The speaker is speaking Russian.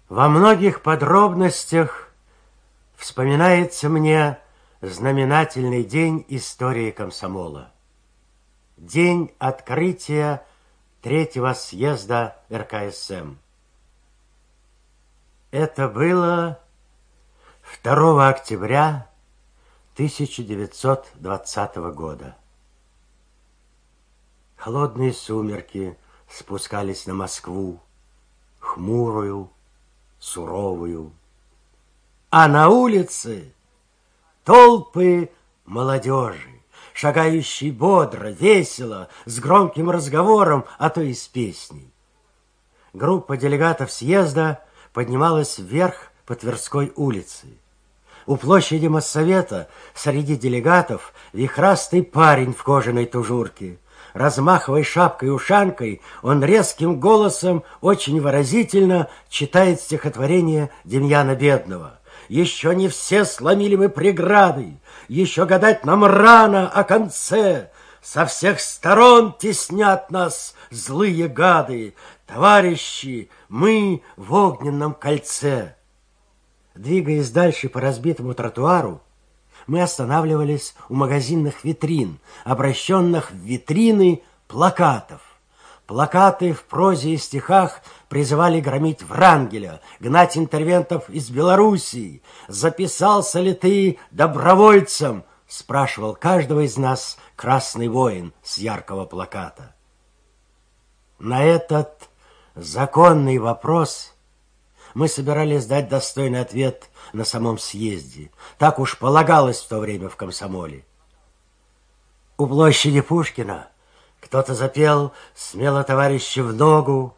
Во многих подробностях вспоминается мне знаменательный день истории комсомола. День открытия Третьего съезда РКСМ. Это было 2 октября 1920 года. Холодные сумерки спускались на Москву, хмурую, суровую. А на улице толпы молодежи, шагающей бодро, весело, с громким разговором, а то и с песней. Группа делегатов съезда поднималась вверх по Тверской улице. У площади Моссовета среди делегатов вихрастый парень в кожаной тужурке. Размахивая шапкой-ушанкой, он резким голосом очень выразительно читает стихотворение Демьяна Бедного. «Еще не все сломили мы преграды, еще гадать нам рано о конце. Со всех сторон теснят нас злые гады, товарищи, мы в огненном кольце». Двигаясь дальше по разбитому тротуару, мы останавливались у магазинных витрин, обращенных в витрины плакатов. Плакаты в прозе и стихах призывали громить Врангеля, гнать интервентов из Белоруссии. «Записался ли ты добровольцем?» — спрашивал каждого из нас красный воин с яркого плаката. На этот законный вопрос мы собирались дать достойный ответ на самом съезде. Так уж полагалось в то время в комсомоле. У площади Пушкина кто-то запел «Смело, товарищи, в ногу»,